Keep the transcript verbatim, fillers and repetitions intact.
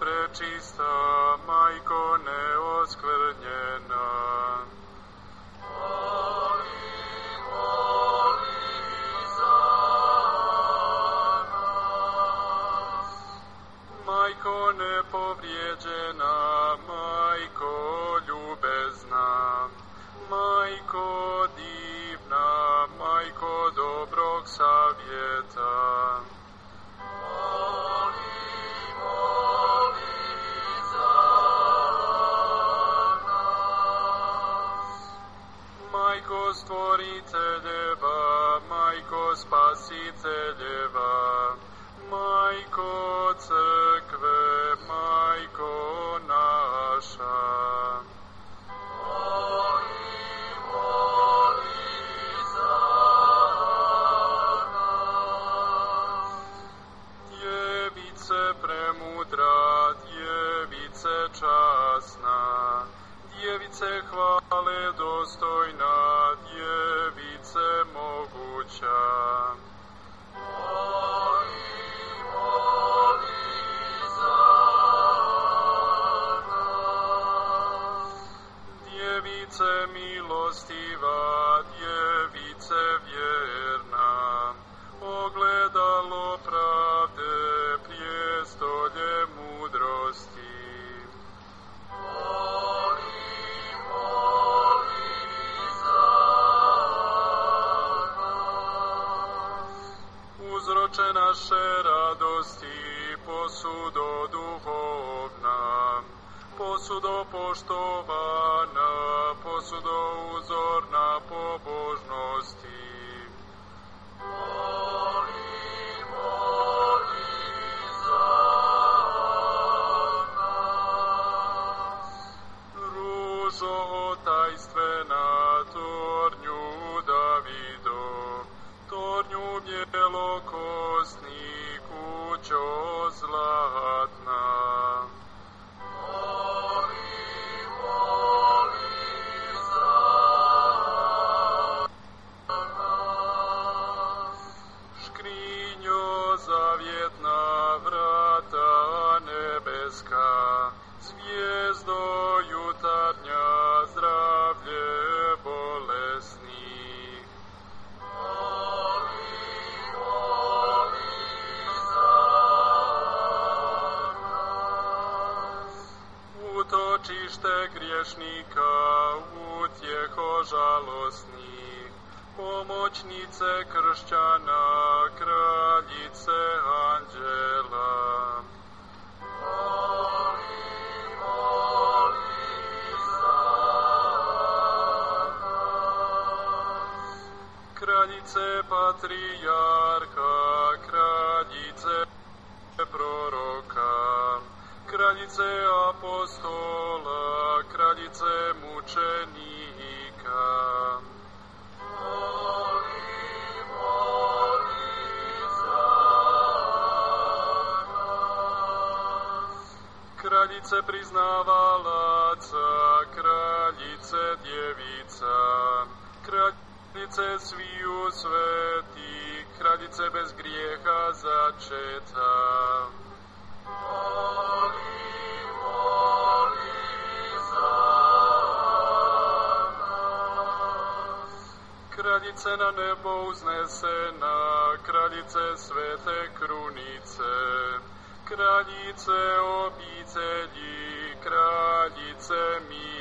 prečista, majko neoskvrnjena. Moli, moli za nas. Majko nepovrijeđena, majko ljubezna, majko divna, majko dobrog savjeta. Moli, moli za nas. Majko stvoriteljeva, majko spasiteljeva, majko crkve, majko naša. Moli, moli za nas. Djevice premudra, djevice časna, djevice hvale dostojna, djevice moguća. Moli, moli za nas. Djevice milostiva, djevice vjerna, ogledalo pravde, prijestolje mudrosti. Moli, moli za nas. Uzroče naše radosti, posudo duhovna, posudo poštovana, posudo uzorna pobožnosti. Moli, moli za nas. Ružo tajstvena, tornju Davidov, tornju bjelokosni, kućo zlatna. Moli, moli za nas. Škrinjo zavjetna, vrata nebeska, zvijezdo jutarnja, zdravlje bolesnih. Moli, moli za nas. Utočište griješnika, utjeho žalosnih, pomoćnice kršćana, kraljice anđela. Moli, moli za nas. Kraljice patrijarha, kraljice proroka, kraljice apostola, kraljice mučenika. Moli, moli za nas. Kraljice priznavalaca, kraljice djevica, kraljice sviju sveti, kraljice bez grijeha začeta. Moli, moli za nas. Kraljice na nebo uznesena, kraljice svete krunice, kraljice obitelji, kraljice mi